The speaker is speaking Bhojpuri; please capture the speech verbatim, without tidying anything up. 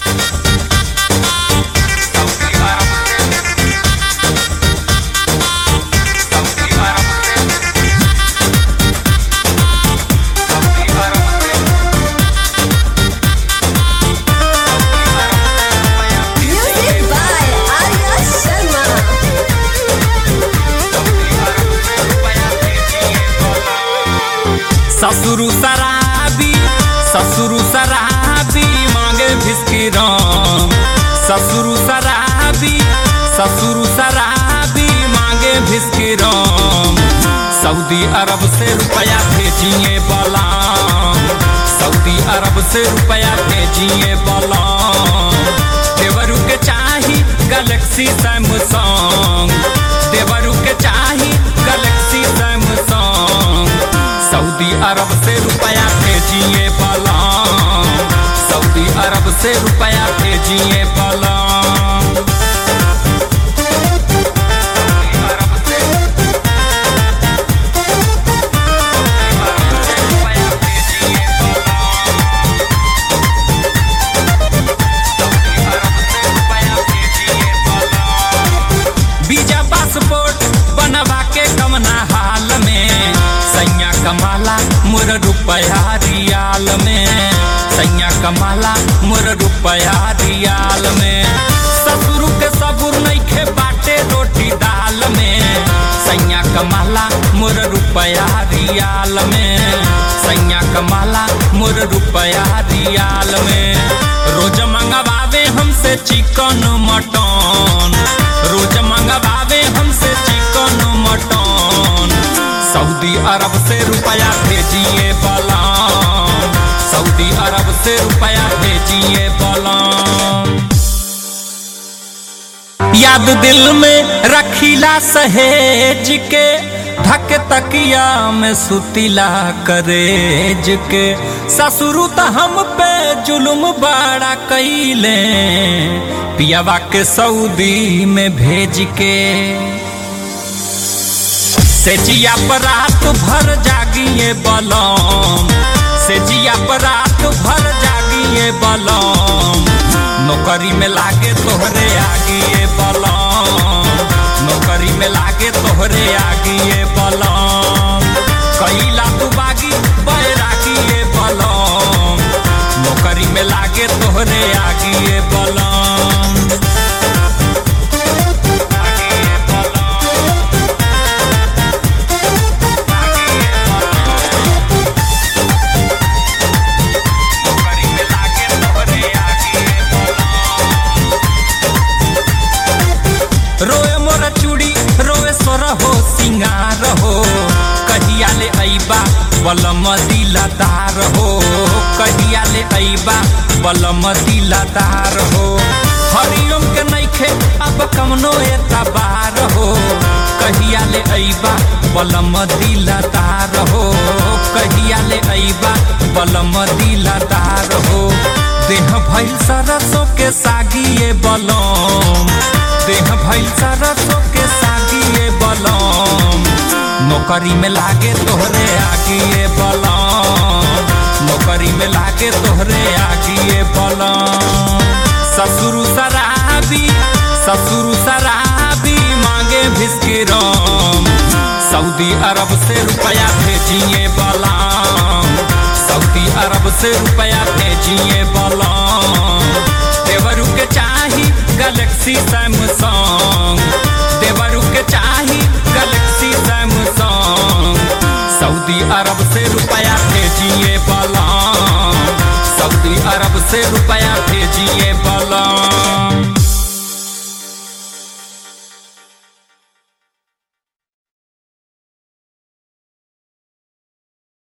ससुरु शराबी ससुरु शराबी मांगे भिस्की राम। ससुरु शराबी ससुरु शराबी मांगे भिस्की राम। सऊदी अरब से रुपया भेजिए बलाम। सऊदी अरब से रुपया भेजिए बलाम। देवरू के चाही गैलेक्सी सैमसंग। देवरू के चाही गैलेक्सी सैमसंग। सऊदी अरब से रुपया भेजिए बलाम। सऊदी अरब से रुपया भेजिए बलाम। वीजा पासपोर्ट बनवा के कमना हाल में सैया कमाला मोर रुपया रियाल में। सैया कमाला मोर रुपया रियाल में। ससुर के सबुर नइखे बाटे रोटी दाल में। सैया कमाला मोर रुपया रियाल में। सैया कमाला मोर रुपया रियाल में। रोज मंगवावे हमसे चिकन मटन। रोज मंगवावे हमसे चिकन मटन। सऊदी अरब से रुपया भेजिए बलाम। सऊदी अरब से रुपया भेजिए बलाम। याद दिल में रखीला सहेज के धक तकिया में सुतीला करेज के। ससुरु त हम पे जुल्म बड़ा कईले पियावा के सऊदी में भेज के। सेजिया पर रात भर जागिए बलम। सेजिया पर रात भर जागिए बलम। नौकरी में लागे तोहरे आगिए बलम। नौकरी में लागे तोहरे आगिए बलम। कैला तू बागी बैरागिए बलम। नौकरी में लागे तोहरे आगिए बलम। रोए मोर चूड़ी रोए सोर हो सिंगार हो। कहिया ले अइबा बलम दिलदार हो। कहिया ले अइबा बलम दिलदार हो। हरिओम के नइखे अब कमनो एतबार हो। कहिया ले अइबा बलम दिलदार हो। कहिया ले अइबा बलम दिलदार हो। देह भइल सरसों के सागिए बलम। देह भइल सरसों के सागिए बलम। नौकरी में लागे तोहरे आगिए बलम। नौकरी में लागे तोहरे आगिए बलम। ससुरु शराबी ससुरु शराबी मांगे भिस्की राम। सऊदी अरब से रुपया भेजिए बलम। सऊदी अरब से रुपया भेजिए बलम। देवरू के चाही गैलेक्सी सैमसंग। देवरू के चाही गैलेक्सी सैमसंग। सऊदी अरब से रुपया भेजिए बलम। सऊदी अरब से रुपया